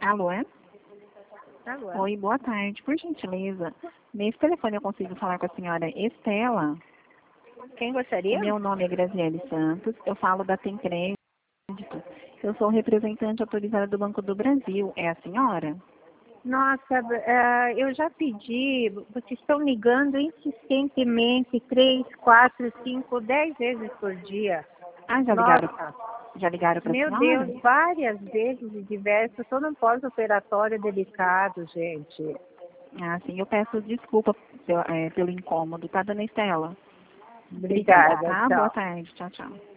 Alô, é? Alô. Oi, boa tarde. Por gentileza, nesse telefone eu consigo falar com a senhora Estela? Quem gostaria? Meu nome é Graziele Santos, eu falo da Tem Crédito. Eu sou representante autorizada do Banco do Brasil. É a senhora? Nossa, eu já pedi, vocês estão ligando insistentemente 3, 4, 5, 10 vezes por dia. Ah, Nossa, já ligaram para a meu senhora? Deus, várias vezes e diversas. Estou num pós-operatório delicado, gente. Ah, sim, eu peço desculpa pelo incômodo, tá, dona Estela? Obrigada, Tá? Boa tchau. tarde. Tchau, tchau.